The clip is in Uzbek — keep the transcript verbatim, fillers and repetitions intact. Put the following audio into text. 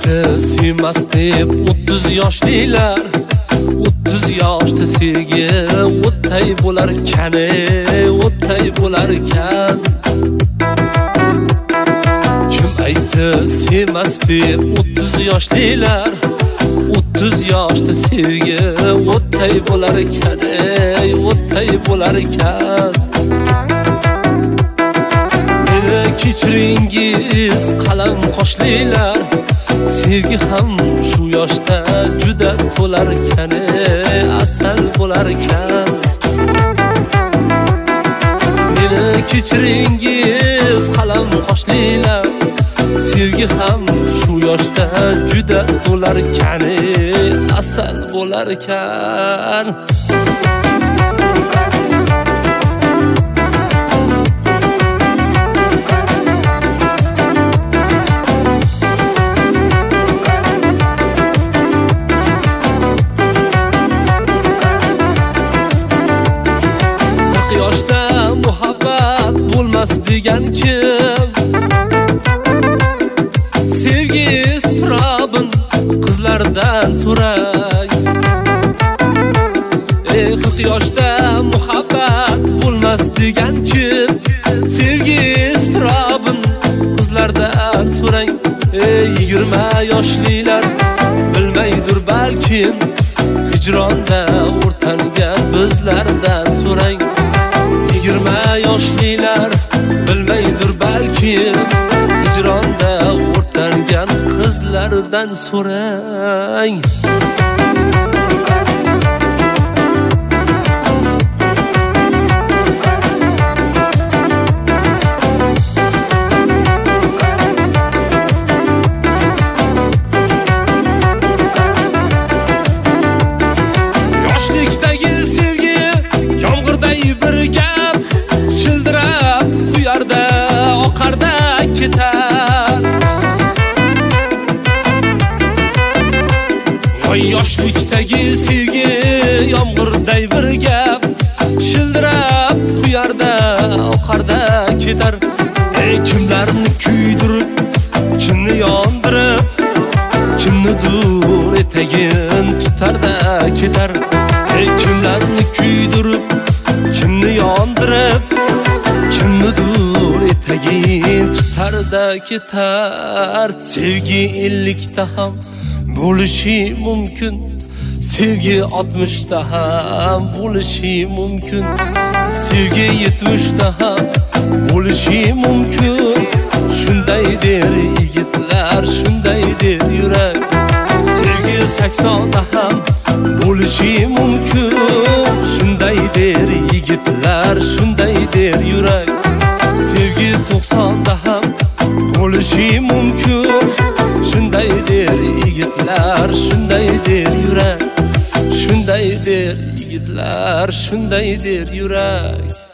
aytdi sevmas deb o'ttiz yoshlilar, o'ttiz yoshda sevgi o'tday bo'lar ekan, o'tday bo'lar ekan. Kim aytdi sevmas deb o'ttiz yoshlilar, o'ttiz yoshda sevgi o'tday bo'lar ekan, o'tday bo'lar ekan. Kechiringiz qalam qoshlilar, sevgi ham shu yoshda juda to'lar ekan, asal bo'lar ekan. Meni kechiringiz qalam qoshlilar, sevgi ham shu yoshda juda to'lar ekan, asal bo'lar ekan. Degan kim sevgi istirobin qizlardan so'rang. Ey qirq yoshda muhabbat bo'lmas degan kim sevgi istirobin qizlardan so'rang. Ey yigirma yoshlilar bilmaydir balkim hijronda o'rtangan bizlardan so'rang. Yigirma yoshlilar bilmaydir balkim hijronda o'rtangan qizlardan so'rang. Yoshlikdagi sevgi yomg'irday bir gap, shildirab quyarda oqarda ketar. Voy yoshlikdagi sevgi yomg'irday bir gap, shildirab quyarda oqarda ketar. Ey kimlarni kuydirib, kimni yondirib, kimnidir etagin tutarda ketar. Ey kimlarni kuydirib, kimni yondirib, kimnidir etagin tutarda ketar. Sevgi ellikta ham bo'lishi mumkin, sevgi oltmishta ham bo'lishi mumkin, sevgi yetmishta ham bo'lishi mumkin. Shunday der yigitlar, shunday der yurak. Sevgi saksonta ham bo'lishi mumkin, shunday der yigitlar, shunday der yurak. Sevgi to'qsonta ham bo'lishi mumkin, shunday der yigitlar, shunday der yurak. Shunday der yigitlar, shunday der yurak.